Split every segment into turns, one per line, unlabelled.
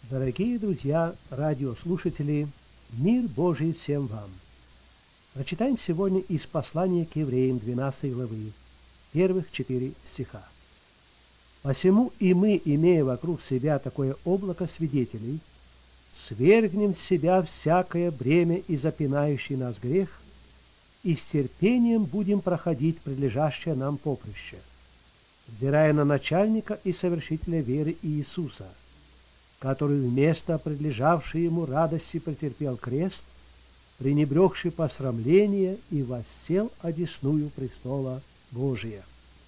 Дорогие друзья, радиослушатели, мир Божий всем вам! Прочитаем сегодня из послания к евреям 12 главы, первых 4 стиха. «Посему и мы, имея вокруг себя такое облако свидетелей, свергнем с себя всякое бремя и запинающий нас грех, и с терпением будем проходить прилежащее нам поприще, взирая на начальника и совершителя веры Иисуса, который вместо прилежавшей ему радости претерпел крест, пренебрегший посрамление и воссел одесную престола Божия.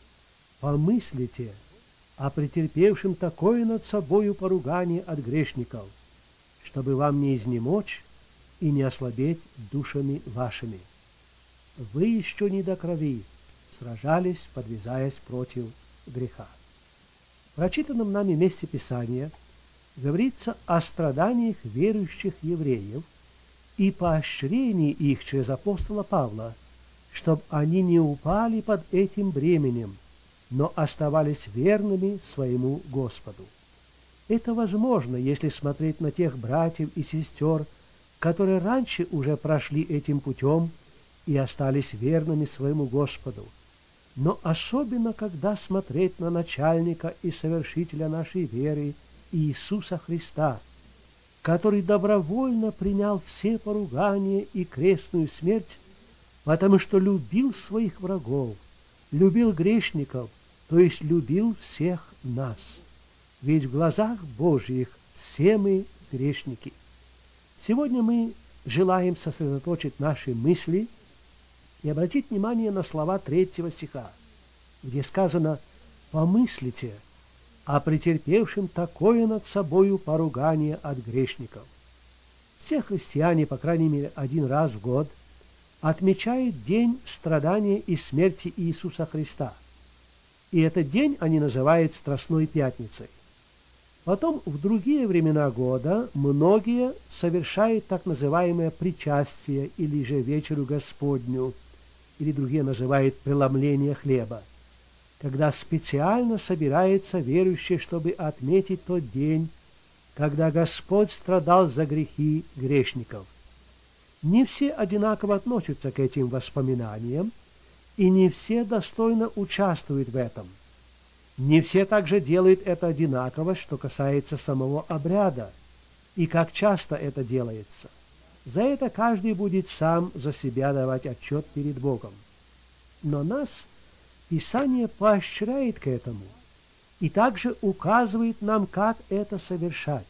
Помыслите о претерпевшем такое над собою поругание от грешников, чтобы вам не изнемочь и не ослабеть душами вашими. Вы еще не до крови сражались, подвязаясь против греха». В прочитанном нами месте Писания говорится о страданиях верующих евреев и поощрении их через апостола Павла, чтобы они не упали под этим бременем, но оставались верными своему Господу. Это возможно, если смотреть на тех братьев и сестер, которые раньше уже прошли этим путем и остались верными своему Господу. Но особенно, когда смотреть на начальника и совершителя нашей веры Иисуса Христа, который добровольно принял все поругания и крестную смерть, потому что любил своих врагов, любил грешников, то есть любил всех нас. Ведь в глазах Божьих все мы грешники. Сегодня мы желаем сосредоточить наши мысли и обратить внимание на слова 3 стиха, где сказано «помыслите о претерпевшем такое над собою поругание от грешников». Все христиане, по крайней мере, один раз в год отмечают день страдания и смерти Иисуса Христа. И этот день они называют Страстной Пятницей. Потом в другие времена года многие совершают так называемое причастие или же вечеру Господню, или другие называют преломление хлеба, когда специально собираются верующие, чтобы отметить тот день, когда Господь страдал за грехи грешников. Не все одинаково относятся к этим воспоминаниям, и не все достойно участвуют в этом. Не все также делают это одинаково, что касается самого обряда, и как часто это делается. За это каждый будет сам за себя давать отчет перед Богом. Но нас Писание поощряет к этому и также указывает нам, как это совершать.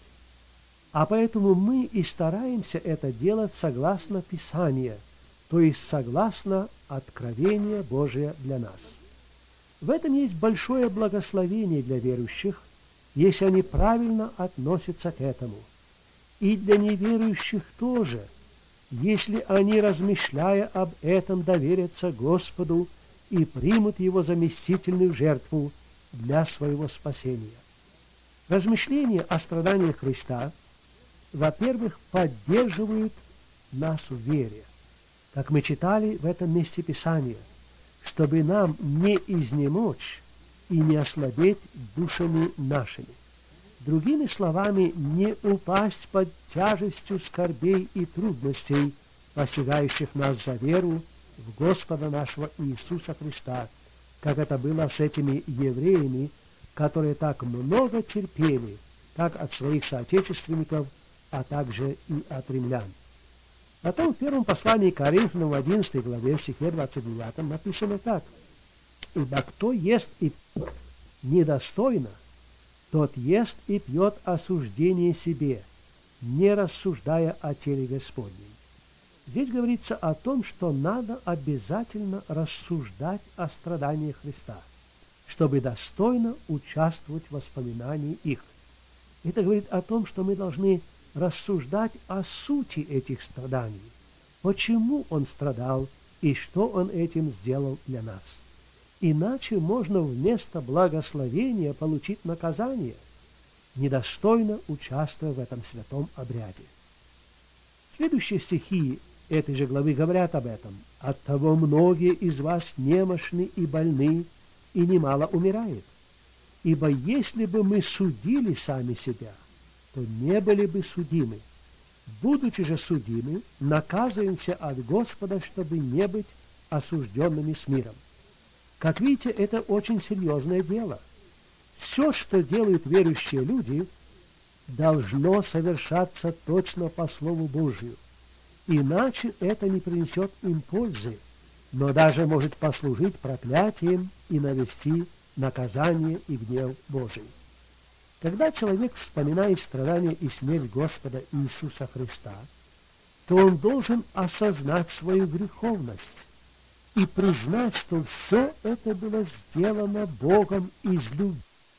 А поэтому мы и стараемся это делать согласно Писанию, то есть согласно откровению Божия для нас. В этом есть большое благословение для верующих, если они правильно относятся к этому. И для неверующих тоже, если они, размышляя об этом, доверятся Господу и примут Его заместительную жертву для своего спасения. Размышления о страданиях Христа, во-первых, поддерживают нас в вере, как мы читали в этом месте Писания, чтобы нам не изнемочь и не ослабеть душами нашими. Другими словами, не упасть под тяжестью скорбей и трудностей, постигающих нас за веру в Господа нашего Иисуса Христа, как это было с этими евреями, которые так много терпели, как от своих соотечественников, а также и от римлян. Потом в первом послании к Коринфянам в 11 главе, в стихе 29 написано так: «Ибо кто ест и пьет недостойно, тот ест и пьет осуждение себе, не рассуждая о теле Господнем». Здесь говорится о том, что надо обязательно рассуждать о страданиях Христа, чтобы достойно участвовать в воспоминании их. Это говорит о том, что мы должны рассуждать о сути этих страданий, почему Он страдал и что Он этим сделал для нас. Иначе можно вместо благословения получить наказание, недостойно участвуя в этом святом обряде. Следующие стихи этой же главы говорят об этом. «Оттого многие из вас немощны и больны, и немало умирает. Ибо если бы мы судили сами себя, то не были бы судимы. Будучи же судимы, наказываемся от Господа, чтобы не быть осужденными с миром. Как видите, это очень серьезное дело. Все, что делают верующие люди, должно совершаться точно по Слову Божию. Иначе это не принесет им пользы, но даже может послужить проклятием и навести наказание и гнев Божий. Когда человек вспоминает страдания и смерть Господа Иисуса Христа, то он должен осознать свою греховность и признать, что все это было сделано Богом из любви.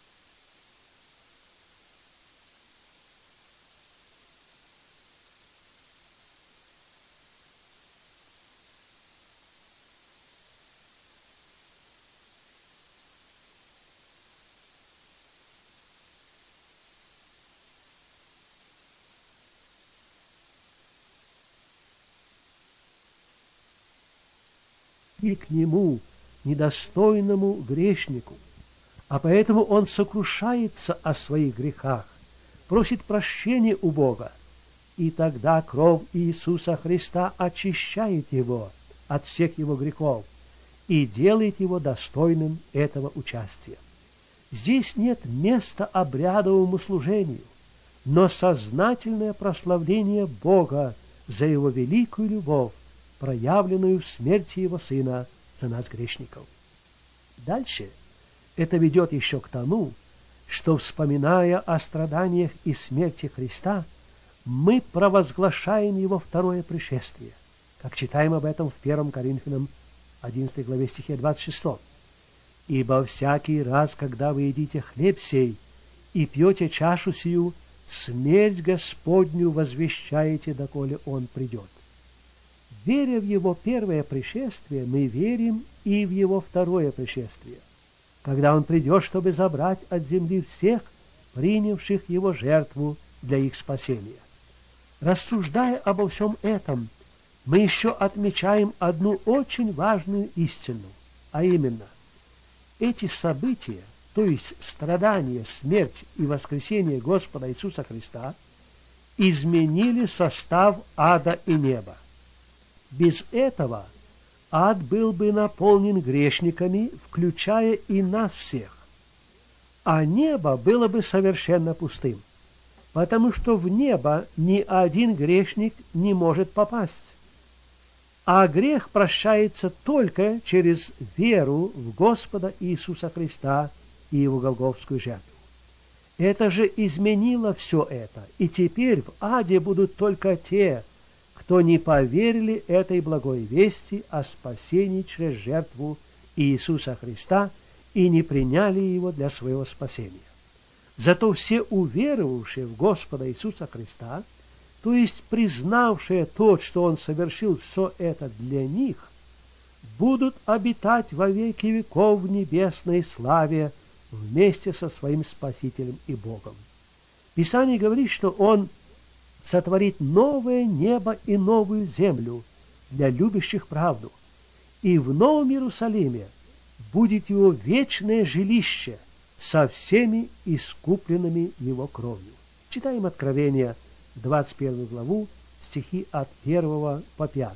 И к нему, недостойному грешнику, а поэтому он сокрушается о своих грехах, просит прощения у Бога, и тогда кровь Иисуса Христа очищает его от всех его грехов и делает его достойным этого участия. Здесь нет места обрядовому служению, но сознательное прославление Бога за его великую любовь, проявленную в смерти его Сына за нас, грешников. Дальше это ведет еще к тому, что, вспоминая о страданиях и смерти Христа, мы провозглашаем его второе пришествие, как читаем об этом в 1 Коринфянам 11 главе стихе 26. «Ибо всякий раз, когда вы едите хлеб сей и пьете чашу сию, смерть Господню возвещаете, доколе Он придет». Веря в его первое пришествие, мы верим и в его второе пришествие, когда он придет, чтобы забрать от земли всех, принявших его жертву для их спасения. Рассуждая обо всем этом, мы еще отмечаем одну очень важную истину, а именно, эти события, то есть страдания, смерть и воскресение Господа Иисуса Христа, изменили состав ада и неба. Без этого ад был бы наполнен грешниками, включая и нас всех, а небо было бы совершенно пустым, потому что в небо ни один грешник не может попасть, а грех прощается только через веру в Господа Иисуса Христа и Его голгофскую жертву. Это же изменило все это, и теперь в аде будут только те, кто не поверили этой благой вести о спасении через жертву Иисуса Христа и не приняли Его для своего спасения. Зато все уверовавшие в Господа Иисуса Христа, то есть признавшие то, что Он совершил все это для них, будут обитать во веки веков в небесной славе вместе со своим Спасителем и Богом. Писание говорит, что Он сотворит новое небо и новую землю для любящих правду, и в Новом Иерусалиме будет его вечное жилище со всеми искупленными его кровью. Читаем Откровение, 21 главу, стихи от 1 по 5.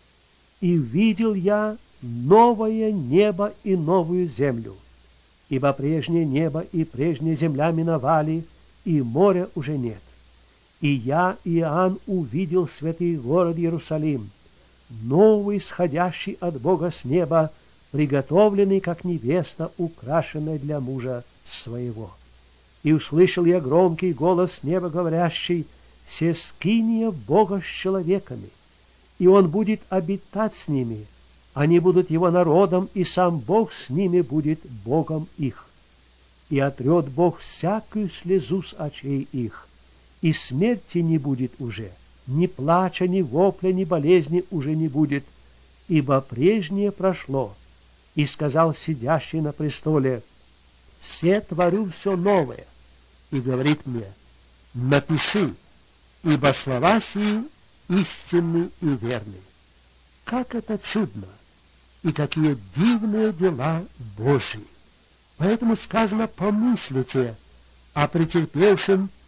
«И видел я новое небо и новую землю, ибо прежнее небо и прежняя земля миновали, и моря уже нет. И я, Иоанн, увидел святый город Иерусалим, новый, сходящий от Бога с неба, приготовленный, как невеста, украшенная для мужа своего. И услышал я громкий голос с неба, говорящий: «Се скиния Бога с человеками, и Он будет обитать с ними, они будут Его народом, и сам Бог с ними будет Богом их. И отрет Бог всякую слезу с очей их, и смерти не будет уже, ни плача, ни вопля, ни болезни уже не будет, ибо прежнее прошло. И сказал сидящий на престоле: се творю все новое. И говорит мне: напиши, ибо слова сии истинны и верны». Как это чудно! И какие дивные дела Божьи! Поэтому сказано: помыслите о претерпевшем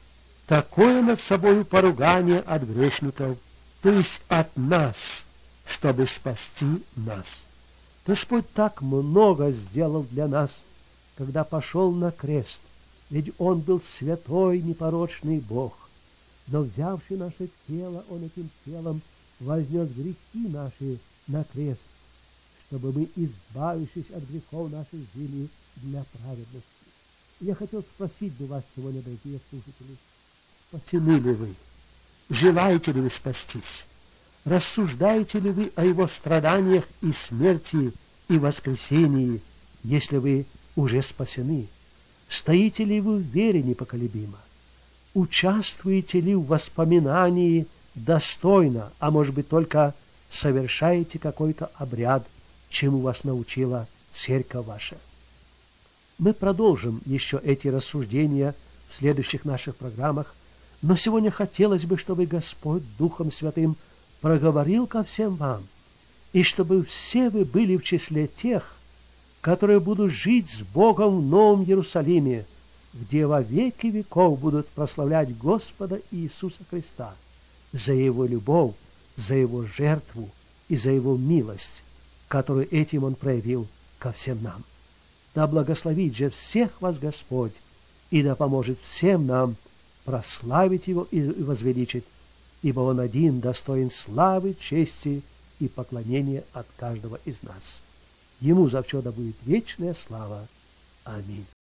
такое над собою поругание от грешников, то есть от нас, чтобы спасти нас. Господь так много сделал для нас, когда пошел на крест, ведь Он был святой, непорочный Бог. Но взявши наше тело, Он этим телом вознес грехи наши на крест, чтобы мы, избавившись от грехов наших, жили для праведности. Я хотел спросить бы вас сегодня, дорогие слушатели, спасены ли вы? Желаете ли вы спастись? Рассуждаете ли вы о Его страданиях и смерти и воскресении, если вы уже спасены? Стоите ли вы в вере непоколебимо? Участвуете ли в воспоминании достойно, а может быть только совершаете какой-то обряд, чему вас научила церковь ваша? Мы продолжим еще эти рассуждения в следующих наших программах, но сегодня хотелось бы, чтобы Господь Духом Святым проговорил ко всем вам, и чтобы все вы были в числе тех, которые будут жить с Богом в Новом Иерусалиме, где во веки веков будут прославлять Господа Иисуса Христа за Его любовь, за Его жертву и за Его милость, которую этим Он проявил ко всем нам. Да благословит же всех вас Господь, и да поможет всем нам прославить Его и возвеличить, ибо Он один достоин славы, чести и поклонения от каждого из нас. Ему завсегда будет вечная слава. Аминь.